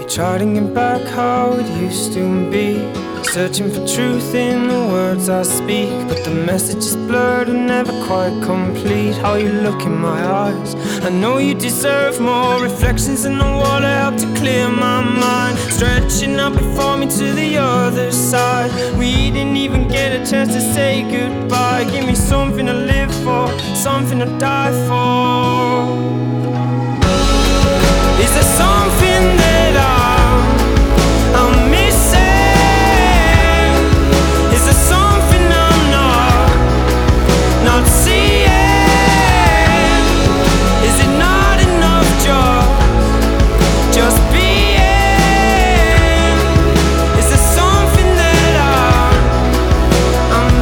Try to get back how it used to be, searching for truth in the words I speak, but the message is blurred and never quite complete. How you look in my eyes, I know you deserve more. Reflections in the water help to clear my mind, stretching out before me to the other side. We didn't even get a chance to say goodbye. Give me something to live for, something to die for. Is there something that I'm missing? Is there something I'm not seeing? Is it not enough just being? Is there something that I'm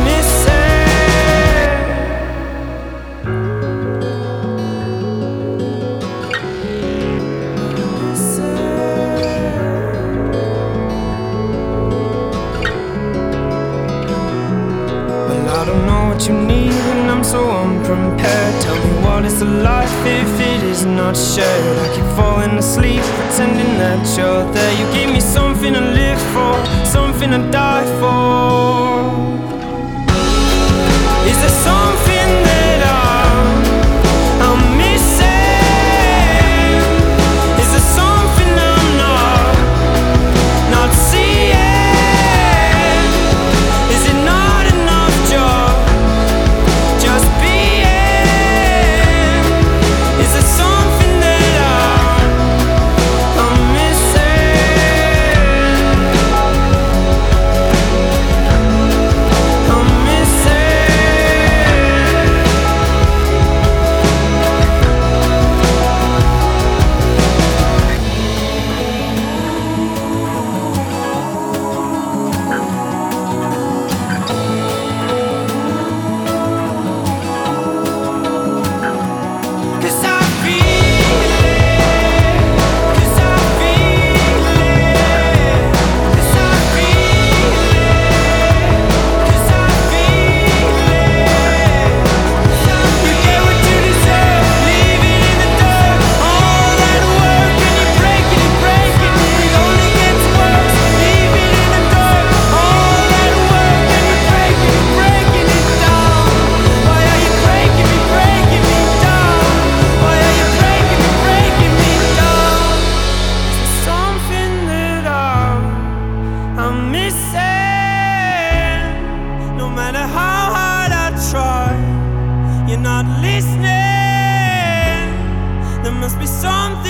I don't know what you need when I'm so unprepared. Tell me, what is a life if it is not shared? I keep falling asleep pretending that you're there. You give me something to live for, something to die for. Is there something that I'm missing? Is there something I'm not seeing? Is it not enough just being? Is there something that I'm missing? I'm missing. No matter how hard I try, you're not listening. There must be something